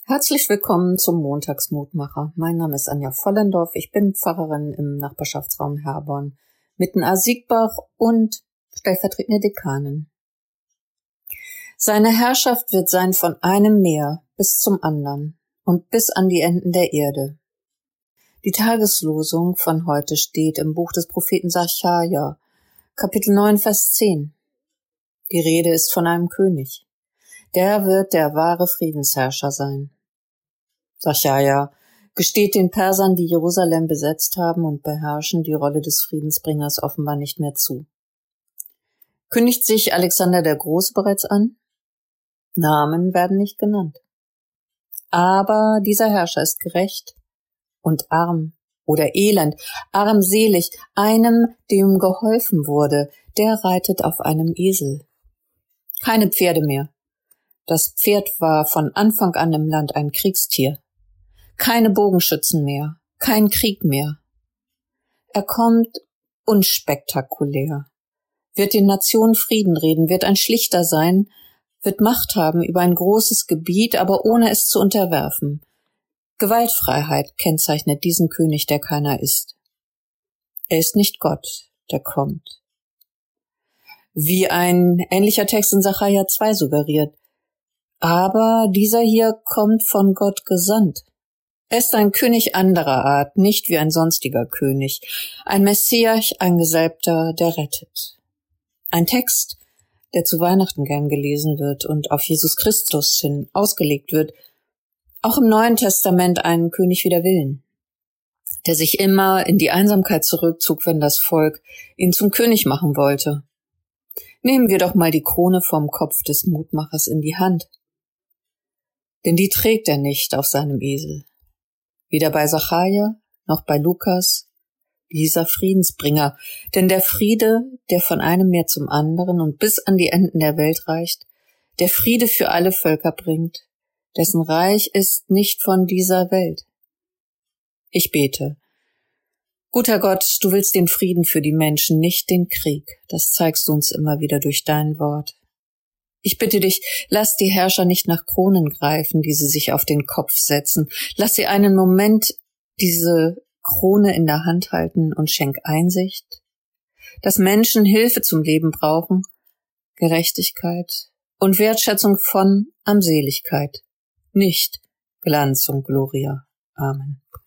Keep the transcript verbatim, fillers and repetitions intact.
Herzlich willkommen zum Montagsmutmacher. Mein Name ist Anja Vollendorf. Ich bin Pfarrerin im Nachbarschaftsraum Herborn, mitten Asiegbach und stellvertretende Dekanin. Seine Herrschaft wird sein von einem Meer bis zum anderen und bis an die Enden der Erde. Die Tageslosung von heute steht im Buch des Propheten Sacharja, Kapitel neun, Vers zehn. Die Rede ist von einem König. Der wird der wahre Friedensherrscher sein. Sacharja gesteht den Persern, die Jerusalem besetzt haben und beherrschen, die Rolle des Friedensbringers offenbar nicht mehr zu. Kündigt sich Alexander der Große bereits an? Namen werden nicht genannt. Aber dieser Herrscher ist gerecht und arm oder elend, armselig, einem, dem geholfen wurde, der reitet auf einem Esel. Keine Pferde mehr. Das Pferd war von Anfang an im Land ein Kriegstier. Keine Bogenschützen mehr, kein Krieg mehr. Er kommt unspektakulär, wird den Nationen Frieden reden, wird ein Schlichter sein, wird Macht haben über ein großes Gebiet, aber ohne es zu unterwerfen. Gewaltfreiheit kennzeichnet diesen König, der keiner ist. Er ist nicht Gott, der kommt. Wie ein ähnlicher Text in Sacharja zwei suggeriert. Aber dieser hier kommt von Gott gesandt. Er ist ein König anderer Art, nicht wie ein sonstiger König, ein Messias, ein Gesalbter, der rettet. Ein Text, der zu Weihnachten gern gelesen wird und auf Jesus Christus hin ausgelegt wird, auch im Neuen Testament ein König wider Willen, der sich immer in die Einsamkeit zurückzog, wenn das Volk ihn zum König machen wollte. Nehmen wir doch mal die Krone vom Kopf des Mutmachers in die Hand. Denn die trägt er nicht auf seinem Esel. Weder bei Sacharja noch bei Lukas, dieser Friedensbringer. Denn der Friede, der von einem Meer zum anderen und bis an die Enden der Welt reicht, der Friede für alle Völker bringt, dessen Reich ist nicht von dieser Welt. Ich bete. Guter Gott, du willst den Frieden für die Menschen, nicht den Krieg. Das zeigst du uns immer wieder durch dein Wort. Ich bitte dich, lass die Herrscher nicht nach Kronen greifen, die sie sich auf den Kopf setzen. Lass sie einen Moment diese Krone in der Hand halten und schenk Einsicht, dass Menschen Hilfe zum Leben brauchen, Gerechtigkeit und Wertschätzung von Armseligkeit, nicht Glanz und Gloria. Amen.